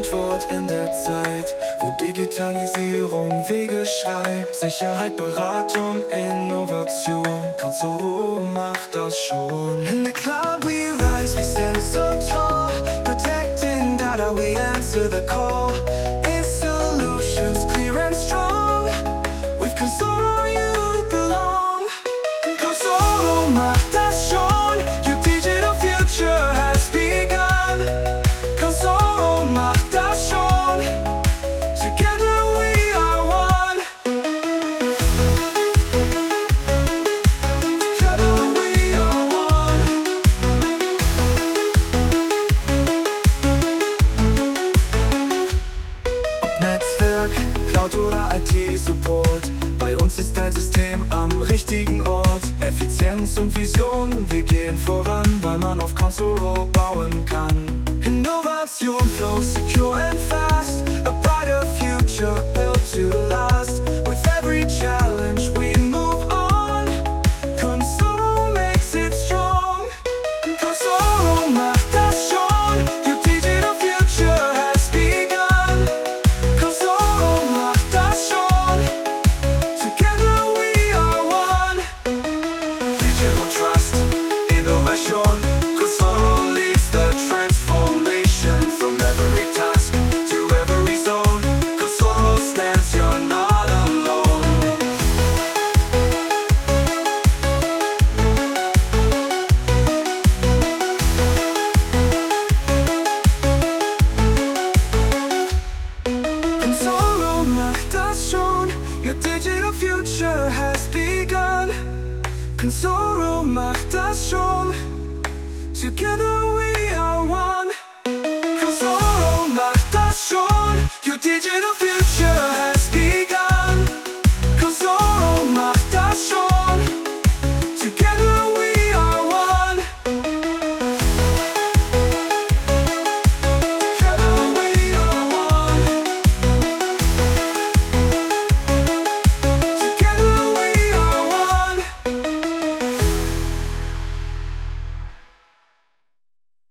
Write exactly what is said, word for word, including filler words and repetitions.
Antwort in der Zeit, wo Digitalisierung Wege schreibt. Sicherheit, Beratung, Innovation, Consoro macht das schon. In the cloud we rise, we stand so tall, protecting data, we answer the call. It's solutions clear and strong. With Consoro you belong. Consoro macht das schon. Your digital future has begun. Consoro macht das schon. Together we are one. Together we are one. Ob Netzwerk, Cloud oder I T-Support, bei uns ist dein System am richtigen Ort. Effizienz und Vision, wir gehen voran, weil man auf Consoro bauen kann. Innovation flows secure and fast, a brighter future built to last. With every challenge we move on, Consoro makes it strong. Consoro macht das schon, your digital future has begun. Consoro macht das schon, together we are one. Digital trust, innovation, Consoro leads the transformation. From every task to every zone, Consoro stands, you're not alone. Consoro macht das schon, your digital future has begun. Consoro macht das schon, together we